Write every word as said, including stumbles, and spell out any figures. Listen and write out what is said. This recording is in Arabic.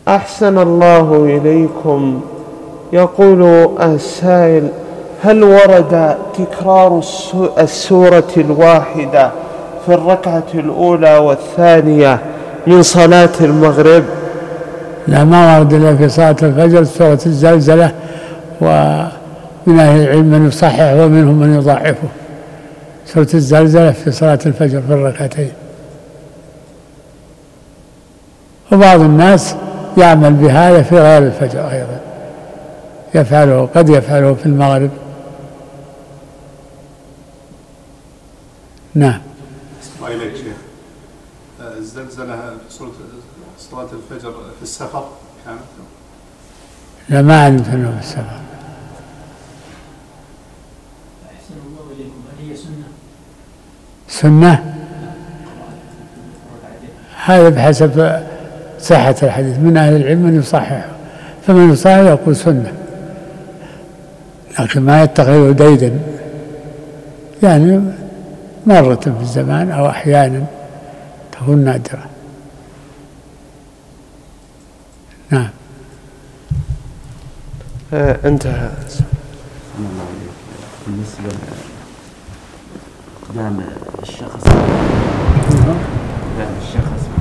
أحسن الله إليكم. يقول السائل: هل ورد تكرار السورة الواحدة في الركعة الأولى والثانية من صلاة المغرب؟ لا، ما ورد إلا في صلاة الفجر سورة الزلزلة، ومن أهل العلم من يصحح ومنهم من يضعفه. سورة الزلزلة في صلاة الفجر في الركعتين، وبعض الناس يعمل بهذا في غير الفجر أيضا، يفعله قد يفعله في المغرب. نعم. وإليك شيخ، الزلزلة في سورة صلاة الفجر في السفر كانت؟ لا، ما علمت أنه في السفر. أحسن الله إليكم، هل هي سنة؟ سنة هذا بحسب صحة الحديث، من أهل العلم من يصححه، فمن يصحح يقول سنة، لكن ما يتخذه ديدا، يعني مرة في الزمان أو أحيانا تكون نادرة. نعم. آه انتهى. بالنسبة لإقدام الشخص، إقدام الشخص